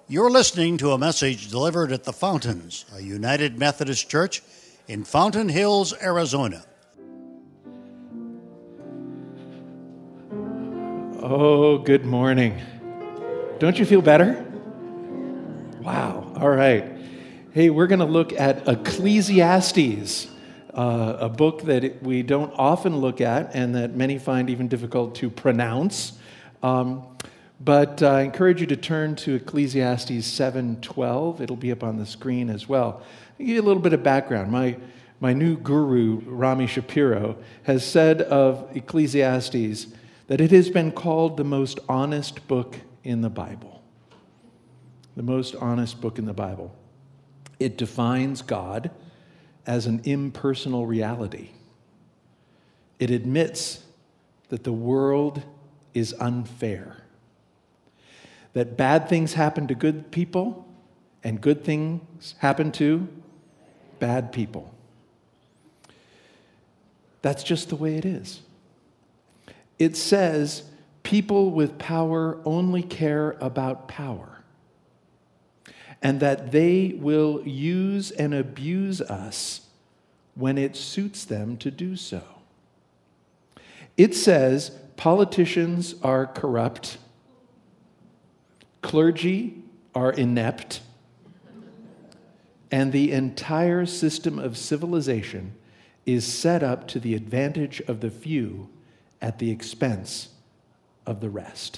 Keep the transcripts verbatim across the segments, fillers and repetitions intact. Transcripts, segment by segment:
You're listening to a message delivered at the Fountains, a United Methodist Church in Fountain Hills, Arizona. Oh, good morning. Don't you feel better? Wow. All right. Hey, we're going to look at Ecclesiastes, uh, a book that we don't often look at and that many find even difficult to pronounce. Um, but uh, I encourage you to turn to Ecclesiastes seven twelve. It'll be up on the screen as well. I'll give you a little bit of background. My, my new guru, Rami Shapiro, has said of Ecclesiastes that it has been called the most honest book in the Bible. The most honest book in the Bible. It defines God as an impersonal reality. It admits that the world is unfair. That bad things happen to good people and good things happen to bad people. That's just the way it is. It says people with power only care about power, and that they will use and abuse us when it suits them to do so. It says politicians are corrupt, clergy are inept, and the entire system of civilization is set up to the advantage of the few at the expense of the rest.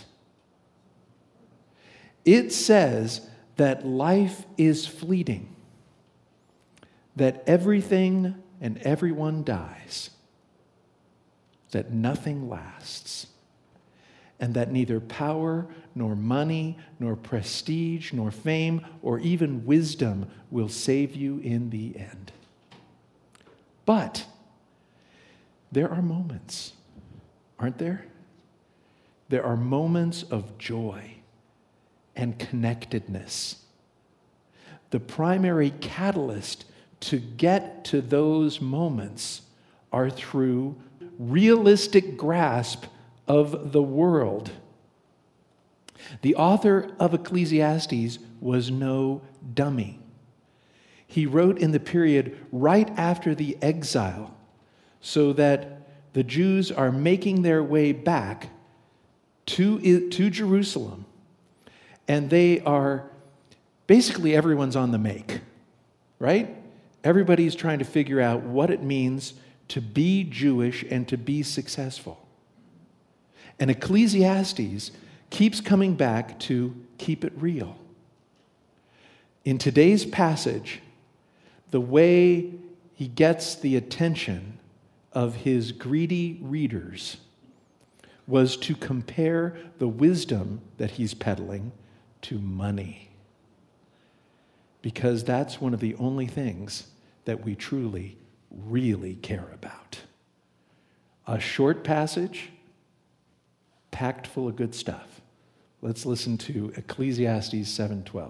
It says that life is fleeting, that everything and everyone dies, that nothing lasts, and that neither power, nor money, nor prestige, nor fame, or even wisdom will save you in the end. But there are moments, aren't there? There are moments of joy and connectedness. The primary catalyst to get to those moments are through realistic grasp of the world. The author of Ecclesiastes was no dummy. He wrote in the period right after the exile, so that the Jews are making their way back to, to Jerusalem, and they are, basically everyone's on the make, right? Everybody's trying to figure out what it means to be Jewish and to be successful. And Ecclesiastes keeps coming back to keep it real. In today's passage, the way he gets the attention of his greedy readers was to compare the wisdom that he's peddling to money. Because that's one of the only things that we truly, really care about. A short passage packed full of good stuff. Let's listen to Ecclesiastes seven twelve.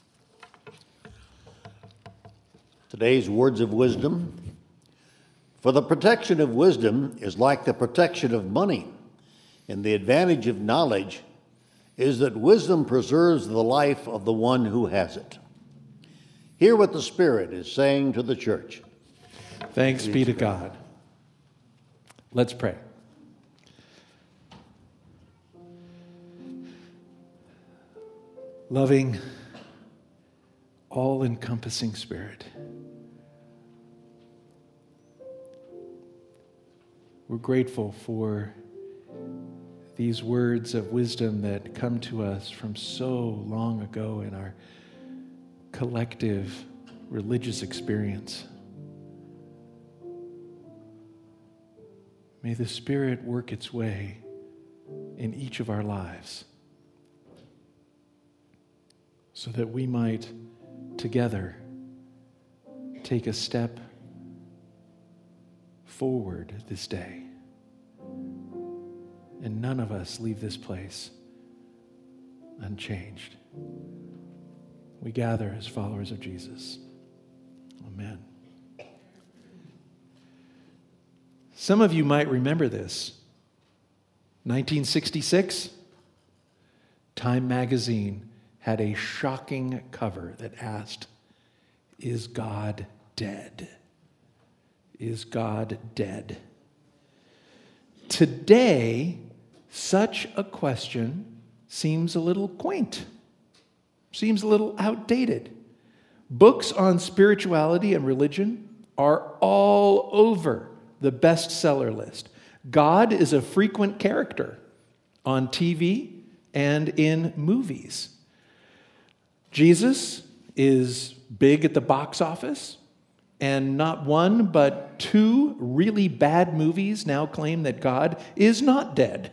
Today's words of wisdom. For the protection of wisdom is like the protection of money, and the advantage of knowledge is that wisdom preserves the life of the one who has it. Hear what the Spirit is saying to the church. Thanks be to God. Let's pray. Loving, all-encompassing Spirit, we're grateful for these words of wisdom that come to us from so long ago in our collective religious experience. May the Spirit work its way in each of our lives so that we might together take a step forward this day, and none of us leave this place unchanged. We gather as followers of Jesus. Amen. Some of you might remember this. nineteen sixty-six, Time magazine had a shocking cover that asked, "Is God dead? Is God dead?" Today, such a question seems a little quaint, seems a little outdated. Books on spirituality and religion are all over the bestseller list. God is a frequent character on T V and in movies. Jesus is big at the box office, and not one but two really bad movies now claim that God is not dead.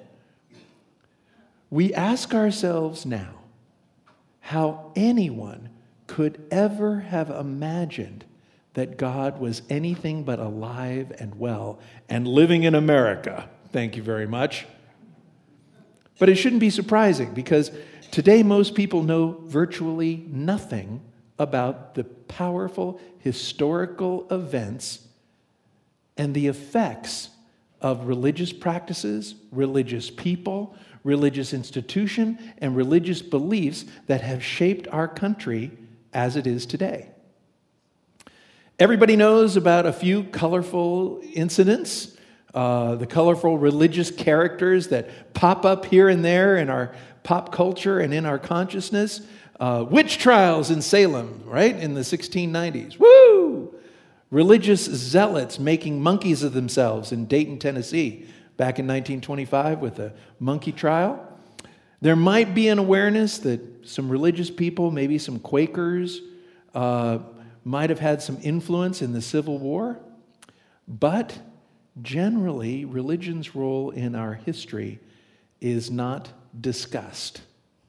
We ask ourselves now how anyone could ever have imagined that God was anything but alive and well and living in America. Thank you very much. But it shouldn't be surprising, because today most people know virtually nothing about the powerful historical events and the effects of religious practices, religious people, religious institution, and religious beliefs that have shaped our country as it is today. Everybody knows about a few colorful incidents, uh, the colorful religious characters that pop up here and there in our pop culture and in our consciousness. Uh, witch trials in Salem, right, in the sixteen nineties. Woo! Religious zealots making monkeys of themselves in Dayton, Tennessee, back in nineteen twenty-five with a monkey trial. There might be an awareness that some religious people, maybe some Quakers, uh, might have had some influence in the Civil War. But generally, religion's role in our history is not discussed.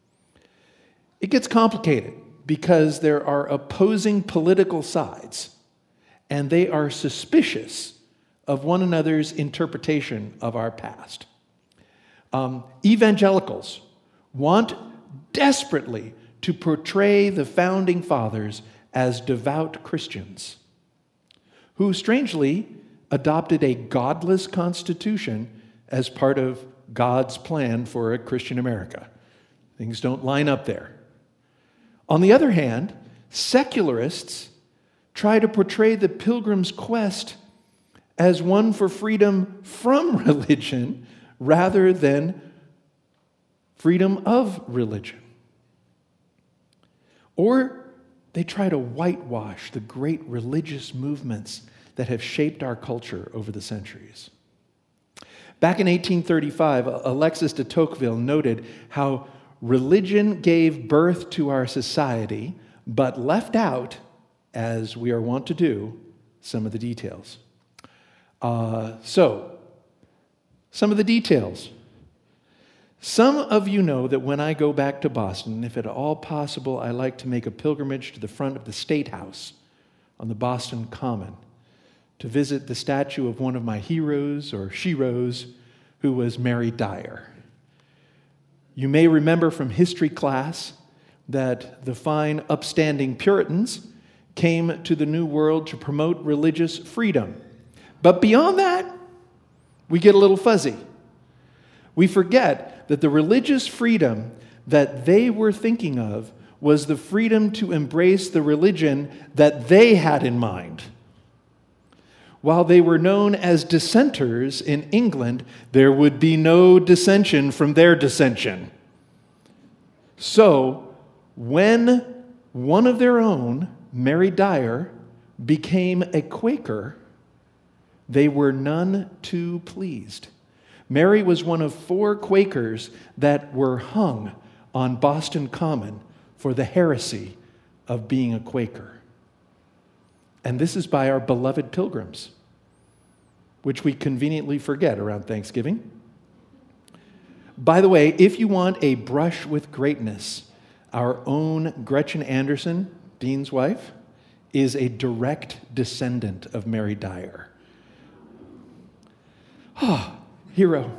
It gets complicated because there are opposing political sides, and they are suspicious of one another's interpretation of our past. Um, evangelicals want desperately to portray the founding fathers as devout Christians who, strangely, adopted a godless constitution as part of God's plan for a Christian America. Things don't line up there. On the other hand, secularists try to portray the Pilgrim's quest as one for freedom from religion rather than freedom of religion. Or they try to whitewash the great religious movements that have shaped our culture over the centuries. Back in eighteen thirty-five, Alexis de Tocqueville noted how religion gave birth to our society, but left out, as we are wont to do, some of the details. Uh, so, some of the details. Some of you know that when I go back to Boston, if at all possible, I like to make a pilgrimage to the front of the State House on the Boston Common to visit the statue of one of my heroes, or sheroes, who was Mary Dyer. You may remember from history class that the fine, upstanding Puritans came to the New World to promote religious freedom. But beyond that, we get a little fuzzy. We forget that the religious freedom that they were thinking of was the freedom to embrace the religion that they had in mind. While they were known as dissenters in England, there would be no dissension from their dissension. So, when one of their own, Mary Dyer, became a Quaker, they were none too pleased. Mary was one of four Quakers that were hung on Boston Common for the heresy of being a Quaker. And this is by our beloved Pilgrims, which we conveniently forget around Thanksgiving. By the way, if you want a brush with greatness, our own Gretchen Anderson, Dean's wife, is a direct descendant of Mary Dyer. Ah, hero.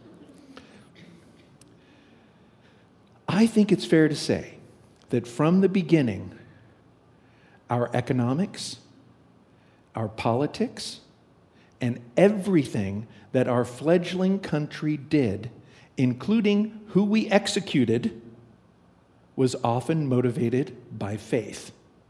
I think it's fair to say that from the beginning, our economics, our politics, and everything that our fledgling country did, including who we executed, was often motivated by faith.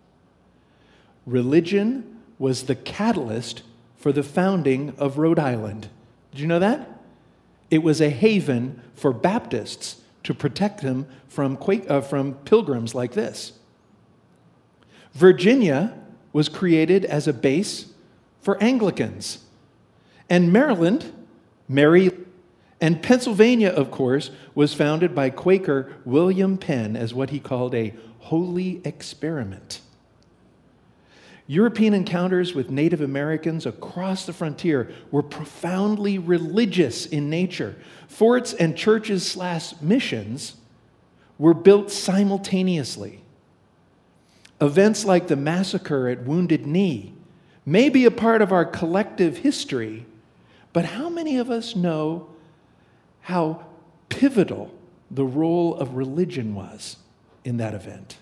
Religion was the catalyst for the founding of Rhode Island. Did you know that? It was a haven for Baptists to protect them from, Quak- uh, from pilgrims like this. Virginia was created as a base for Anglicans. And Maryland, Mary, and Pennsylvania, of course, was founded by Quaker William Penn as what he called a holy experiment. European encounters with Native Americans across the frontier were profoundly religious in nature. Forts and churches slash missions were built simultaneously. Events like the massacre at Wounded Knee may be a part of our collective history, but how many of us know how pivotal the role of religion was in that event?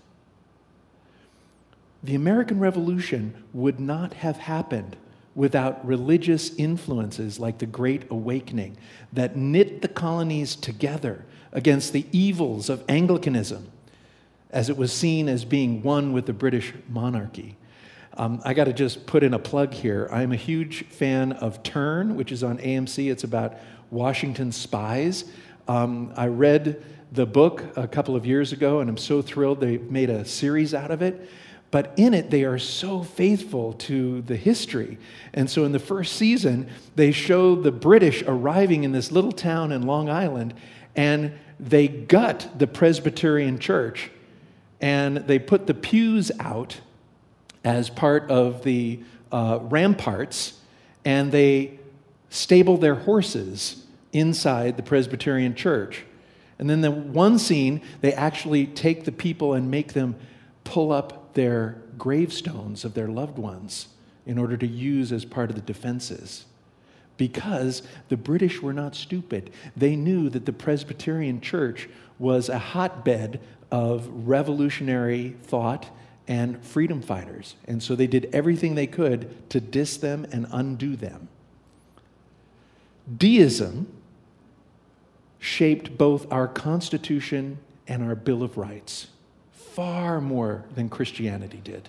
The American Revolution would not have happened without religious influences like the Great Awakening that knit the colonies together against the evils of Anglicanism, as it was seen as being one with the British monarchy. Um, I got to just put in a plug here. I'm a huge fan of Turn, which is on A M C. It's about Washington spies. Um, I read the book a couple of years ago, and I'm so thrilled they made a series out of it. But in it, they are so faithful to the history. And so in the first season, they show the British arriving in this little town in Long Island, and they gut the Presbyterian church, and they put the pews out as part of the uh, ramparts, and they stable their horses inside the Presbyterian church. And then the one scene, they actually take the people and make them pull up their gravestones of their loved ones in order to use as part of the defenses. Because the British were not stupid. They knew that the Presbyterian church was a hotbed of revolutionary thought and freedom fighters. And so they did everything they could to diss them and undo them. Deism shaped both our Constitution and our Bill of Rights far more than Christianity did.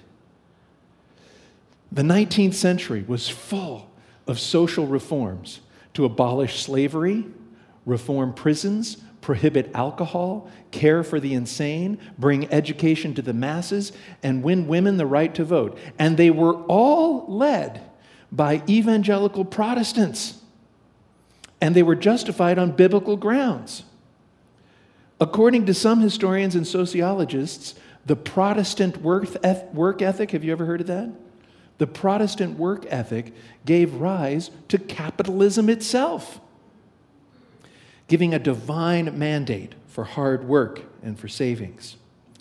The nineteenth century was full of social reforms to abolish slavery, reform prisons, prohibit alcohol, care for the insane, bring education to the masses, and win women the right to vote. And they were all led by evangelical Protestants. And they were justified on biblical grounds. According to some historians and sociologists, the Protestant work ethic, have you ever heard of that? The Protestant work ethic gave rise to capitalism itself, giving a divine mandate for hard work and for savings.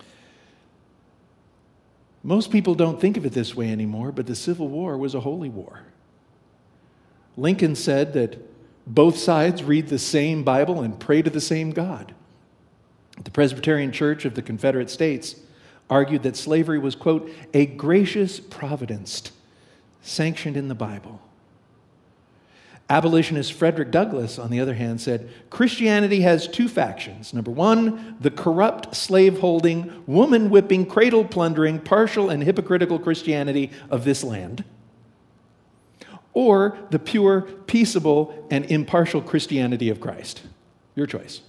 Most people don't think of it this way anymore, but the Civil War was a holy war. Lincoln said that both sides read the same Bible and pray to the same God. The Presbyterian Church of the Confederate States argued that slavery was, quote, a gracious providence sanctioned in the Bible. Abolitionist Frederick Douglass, on the other hand, said, Christianity has two factions. Number one, the corrupt, slave-holding, woman-whipping, cradle-plundering, partial and hypocritical Christianity of this land. Or the pure, peaceable, and impartial Christianity of Christ. Your choice.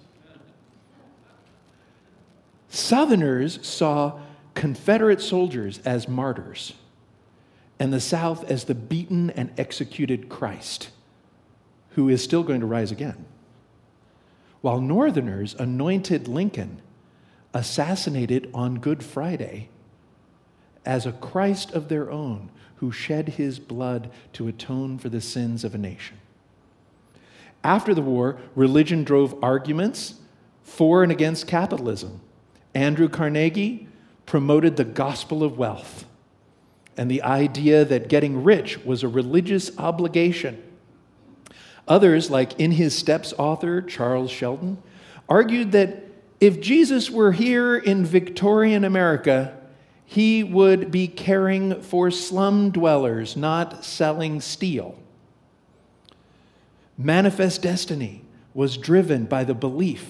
Southerners saw Confederate soldiers as martyrs, and the South as the beaten and executed Christ, who is still going to rise again. While Northerners anointed Lincoln, assassinated on Good Friday, as a Christ of their own, who shed his blood to atone for the sins of a nation. After the war, religion drove arguments for and against capitalism. Andrew Carnegie promoted the gospel of wealth and the idea that getting rich was a religious obligation. Others, like In His Steps author Charles Sheldon, argued that if Jesus were here in Victorian America, he would be caring for slum dwellers, not selling steel. Manifest Destiny was driven by the belief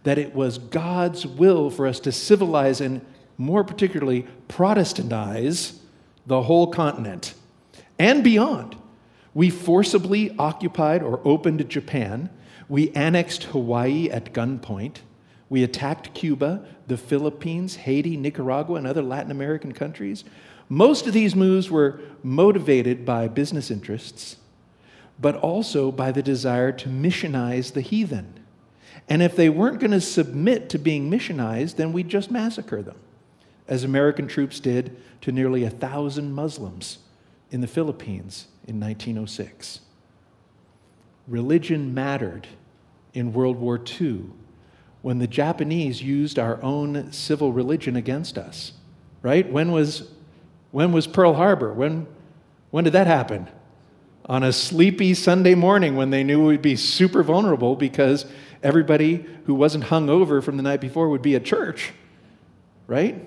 that it was God's will for us to civilize and, more particularly, Protestantize the whole continent and beyond. We forcibly occupied or opened Japan. We annexed Hawaii at gunpoint. We attacked Cuba, the Philippines, Haiti, Nicaragua, and other Latin American countries. Most of these moves were motivated by business interests, but also by the desire to missionize the heathen. And if they weren't going to submit to being missionized, then we'd just massacre them, as American troops did to nearly a thousand Muslims in the Philippines in nineteen oh six. Religion mattered in World War Two when the Japanese used our own civil religion against us, right? When was, when was Pearl Harbor? When, when did that happen? On a sleepy Sunday morning when they knew we'd be super vulnerable because everybody who wasn't hung over from the night before would be at church, right?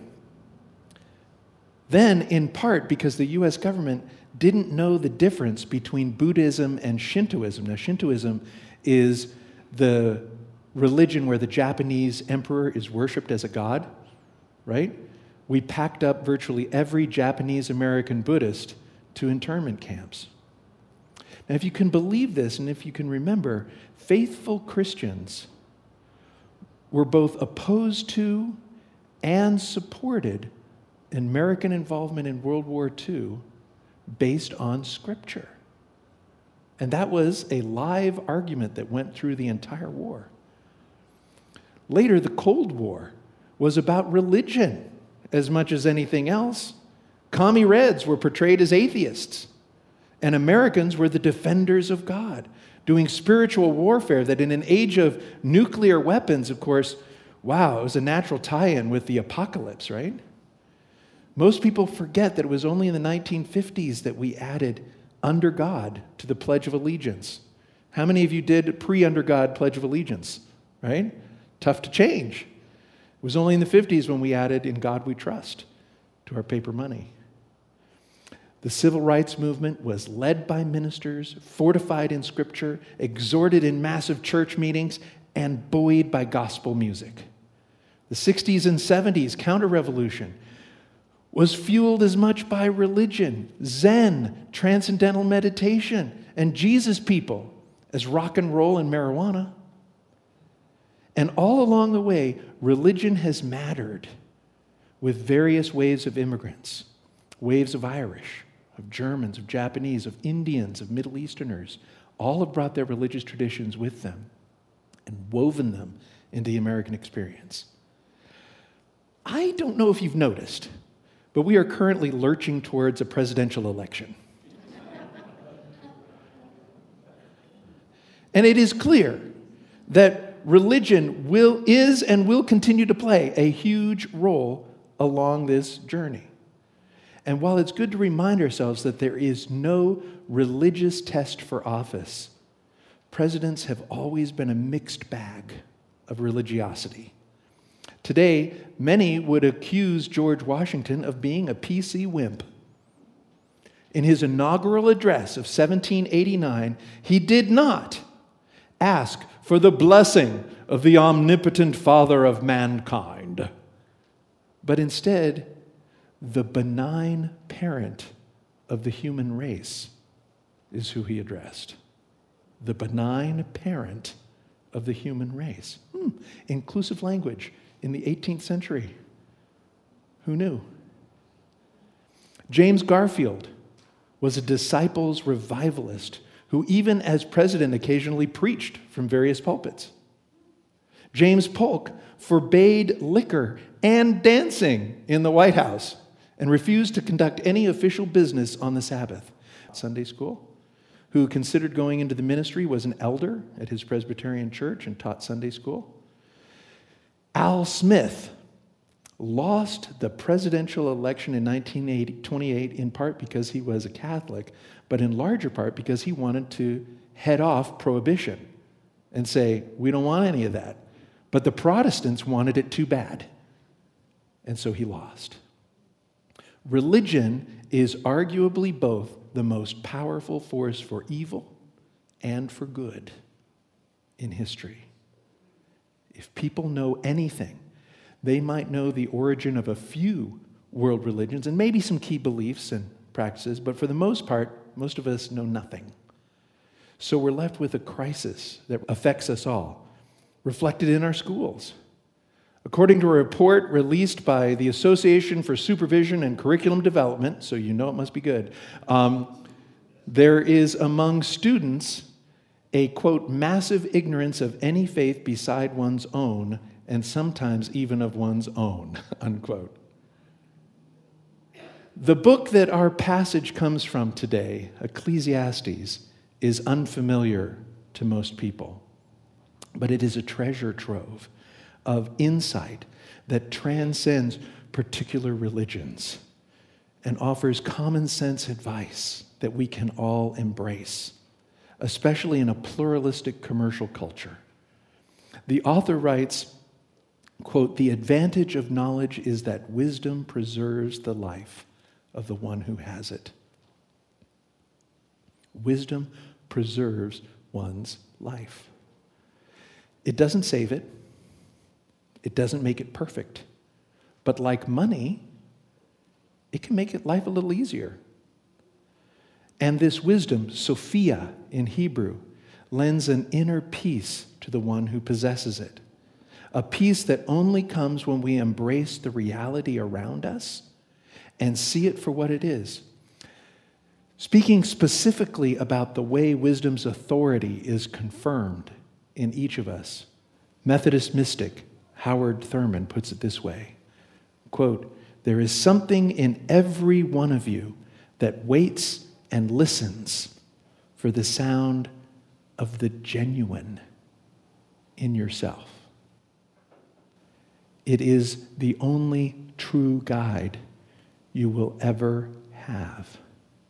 Then, in part, because the U S government didn't know the difference between Buddhism and Shintoism. Now, Shintoism is the religion where the Japanese emperor is worshipped as a god, right? We packed up virtually every Japanese American Buddhist to internment camps. Now, if you can believe this, and if you can remember, faithful Christians were both opposed to and supported American involvement in World War Two based on Scripture. And that was a live argument that went through the entire war. Later, the Cold War was about religion as much as anything else. Commie Reds were portrayed as atheists, and Americans were the defenders of God, doing spiritual warfare that in an age of nuclear weapons, of course, wow, it was a natural tie-in with the apocalypse, right? Most people forget that it was only in the nineteen fifties that we added under God to the Pledge of Allegiance. How many of you did pre-under God Pledge of Allegiance, right? Tough to change. It was only in the fifties when we added In God We Trust to our paper money. The civil rights movement was led by ministers, fortified in Scripture, exhorted in massive church meetings, and buoyed by gospel music. The sixties and seventies counter-revolution was fueled as much by religion, Zen, transcendental meditation, and Jesus people as rock and roll and marijuana. And all along the way, religion has mattered with various waves of immigrants, waves of Irish, of Germans, of Japanese, of Indians, of Middle Easterners. All have brought their religious traditions with them and woven them into the American experience. I don't know if you've noticed, but we are currently lurching towards a presidential election. And it is clear that religion will, is and will continue to play a huge role along this journey. And while it's good to remind ourselves that there is no religious test for office, presidents have always been a mixed bag of religiosity. Today, many would accuse George Washington of being a P C wimp. In his inaugural address of seventeen eighty-nine, he did not ask for the blessing of the omnipotent Father of mankind, but instead, the benign parent of the human race is who he addressed. The benign parent of the human race. Hmm. Inclusive language in the eighteenth century. Who knew? James Garfield was a disciples revivalist who even as president occasionally preached from various pulpits. James Polk forbade liquor and dancing in the White House and refused to conduct any official business on the Sabbath. Sunday school, who considered going into the ministry, was an elder at his Presbyterian church and taught Sunday school. Al Smith lost the presidential election in nineteen twenty-eight in part because he was a Catholic, but in larger part because he wanted to head off prohibition and say, we don't want any of that. But the Protestants wanted it too bad, and so he lost. Religion is arguably both the most powerful force for evil and for good in history. if people know anything, they might know the origin of a few world religions and maybe some key beliefs and practices, but for the most part, most of us know nothing. So we're left with a crisis that affects us all, reflected in our schools. According to a report released by the Association for Supervision and Curriculum Development, so you know it must be good, um, there is among students a, quote, massive ignorance of any faith beside one's own, and sometimes even of one's own, unquote. The book that our passage comes from today, Ecclesiastes, is unfamiliar to most people, but it is a treasure trove of insight that transcends particular religions and offers common sense advice that we can all embrace, especially in a pluralistic commercial culture. The author writes, quote, "The advantage of knowledge is that wisdom preserves the life of the one who has it." Wisdom preserves one's life. It doesn't save it. It doesn't make it perfect. But like money, it can make it life a little easier. And this wisdom, Sophia in Hebrew, lends an inner peace to the one who possesses it. A peace that only comes when we embrace the reality around us and see it for what it is. Speaking specifically about the way wisdom's authority is confirmed in each of us, Methodist mystic Howard Thurman puts it this way, quote, "There is something in every one of you that waits and listens for the sound of the genuine in yourself. It is the only true guide you will ever have.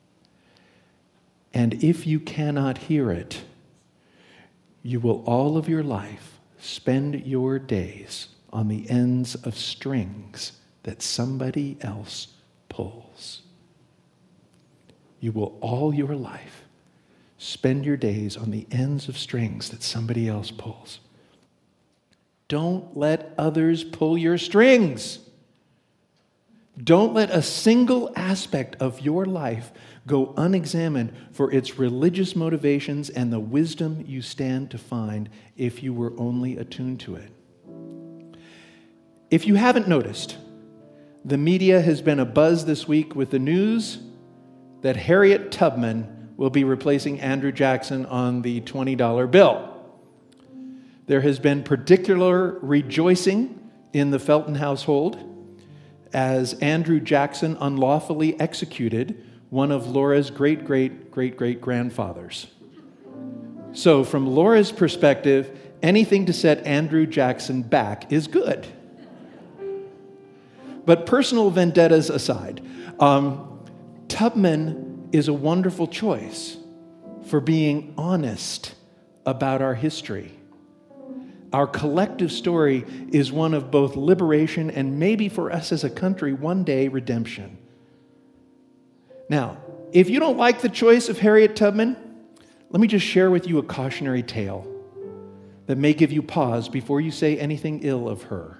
And if you cannot hear it, you will all of your life spend your days on the ends of strings that somebody else pulls. You will all your life spend your days on the ends of strings that somebody else pulls. Don't let others pull your strings. Don't let a single aspect of your life go unexamined for its religious motivations and the wisdom you stand to find if you were only attuned to it. If you haven't noticed, the media has been abuzz this week with the news that Harriet Tubman will be replacing Andrew Jackson on the twenty dollar bill. There has been particular rejoicing in the Felton household as Andrew Jackson unlawfully executed one of Laura's great-great-great-great-grandfathers. So from Laura's perspective, anything to set Andrew Jackson back is good. But personal vendettas aside, um, Tubman is a wonderful choice for being honest about our history. Our collective story is one of both liberation and maybe for us as a country, one day redemption. Now, if you don't like the choice of Harriet Tubman, let me just share with you a cautionary tale that may give you pause before you say anything ill of her.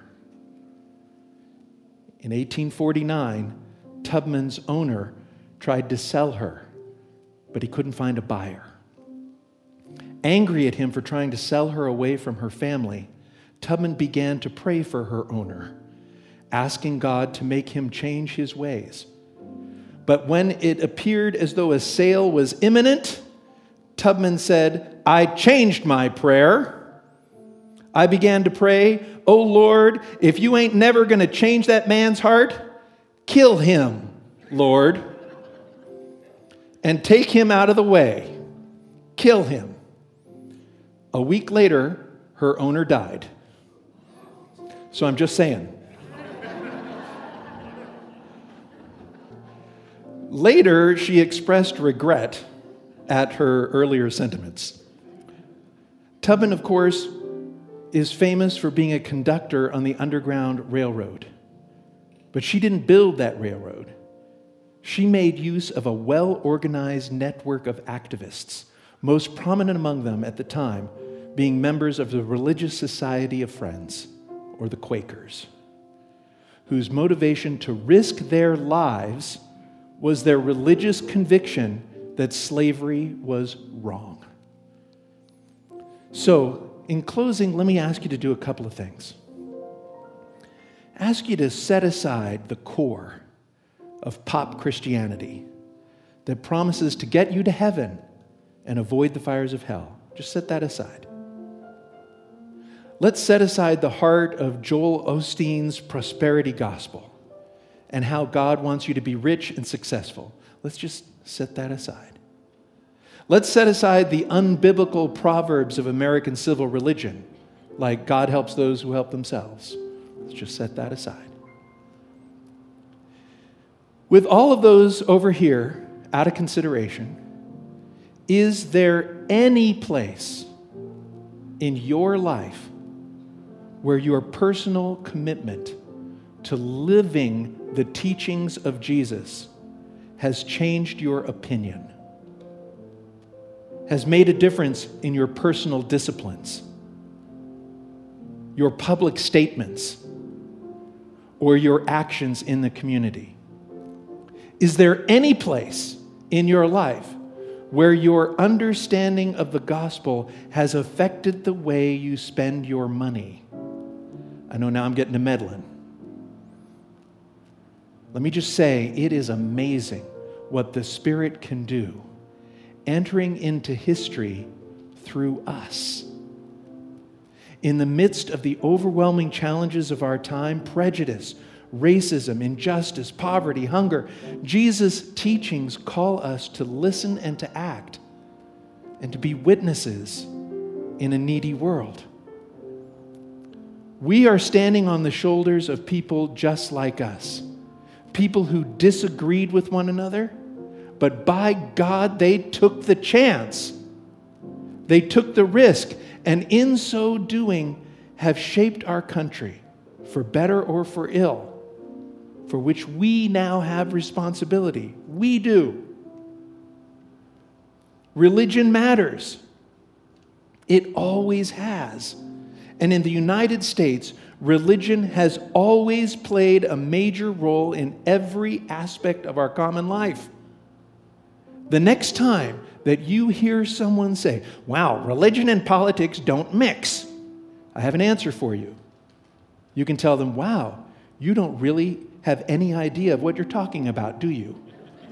In eighteen forty-nine, Tubman's owner tried to sell her, but he couldn't find a buyer. Angry at him for trying to sell her away from her family, Tubman began to pray for her owner, asking God to make him change his ways. But when it appeared as though a sale was imminent, Tubman said, "I changed my prayer. I began to pray, 'Oh Lord, if you ain't never going to change that man's heart, kill him, Lord, and take him out of the way. Kill him.' A week later, her owner died. So I'm just saying. Later, she expressed regret at her earlier sentiments. Tubman, of course, is famous for being a conductor on the Underground Railroad. But she didn't build that railroad. She made use of a well-organized network of activists, most prominent among them at the time being members of the Religious Society of Friends, or the Quakers, whose motivation to risk their lives was their religious conviction that slavery was wrong. So, in closing, let me ask you to do a couple of things. Ask you to set aside the core of pop Christianity that promises to get you to heaven and avoid the fires of hell. Just set that aside. Let's set aside the heart of Joel Osteen's prosperity gospel and how God wants you to be rich and successful. Let's just set that aside. Let's set aside the unbiblical proverbs of American civil religion, like God helps those who help themselves. Let's just set that aside. With all of those over here out of consideration, is there any place in your life where your personal commitment to living the teachings of Jesus has changed your opinion, has made a difference in your personal disciplines, your public statements, or your actions in the community? Is there any place in your life where your understanding of the gospel has affected the way you spend your money? I know now I'm getting to meddling. Let me just say, it is amazing what the Spirit can do, entering into history through us. In the midst of the overwhelming challenges of our time, prejudice, racism, injustice, poverty, hunger, Jesus' teachings call us to listen and to act and to be witnesses in a needy world. We are standing on the shoulders of people just like us, people who disagreed with one another, but by God, they took the chance. They took the risk, and in so doing, have shaped our country, for better or for ill, for which we now have responsibility. We do. Religion matters. It always has. And in the United States, religion has always played a major role in every aspect of our common life. The next time that you hear someone say, wow, religion and politics don't mix, I have an answer for you. You can tell them, wow, you don't really have any idea of what you're talking about, do you?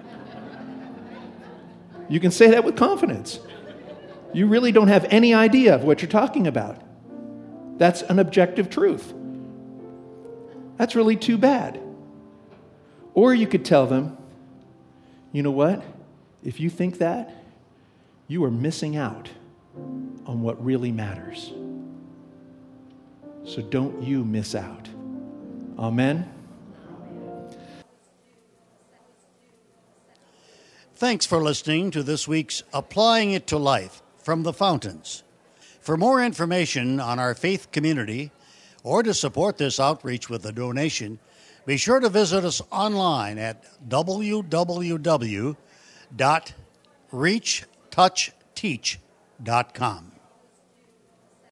You can say that with confidence. You really don't have any idea of what you're talking about. That's an objective truth. That's really too bad. Or you could tell them, you know what? If you think that, you are missing out on what really matters. So don't you miss out. Amen? Thanks for listening to this week's Applying It to Life from the Fountains. For more information on our faith community or to support this outreach with a donation, be sure to visit us online at w w w dot reach touch teach dot com.